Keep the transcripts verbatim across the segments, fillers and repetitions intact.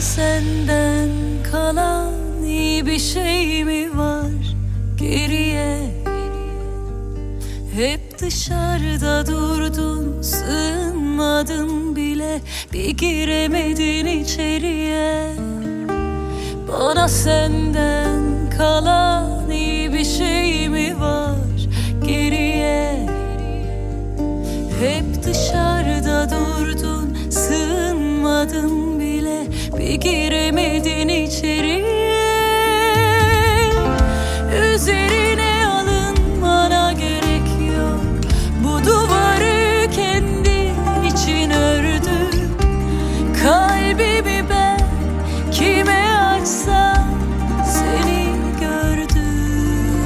senden kalan iyi bir şey mi var geriye? Hep dışarıda durdun, sığınmadın bile, bir giremedin içeriye. Bana senden kalan iyi bir şey mi var geriye? Hep dışarıda durdun, sığınmadın bile, bir giremedin içeriye. Üzerine alınmana gerek yok, bu duvarı kendin için ördüm. Kalbimi ben kime açsam seni gördüm.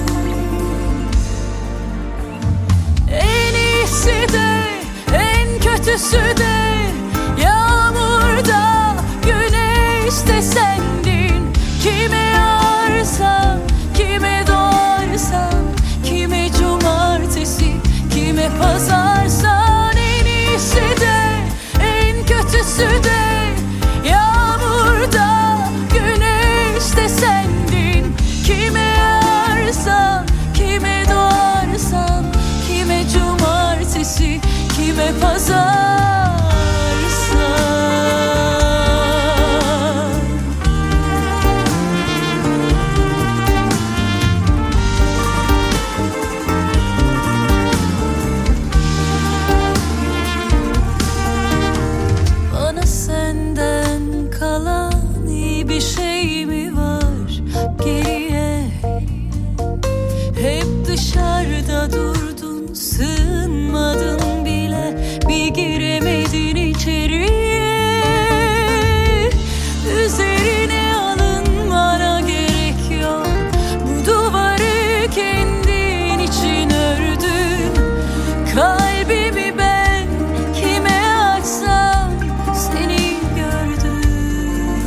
En iyisi de en kötüsü de yağmurda güneşte sendin. Kime yarsam, kime doğarsam, kime cumartesi, kime pazarsan. En iyisi de en kötüsü de yağmurda güneşte sendin. Kime yarsam, kime doğarsam, kime cumartesi, kime pazarsan. Bana senden kalan iyi bir şey mi var geriye? Hep dışarıda durdun, sığınmadın bile, bir giremedin içeriye. Üzerine alınmana gerek yok, bu duvarı kendin için ördün. Kalbimi ben kime açsam seni gördüm.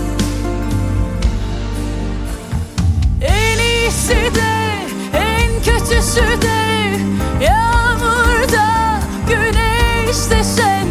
En iyisi de en kötüsü de yağmurda güneşte sen.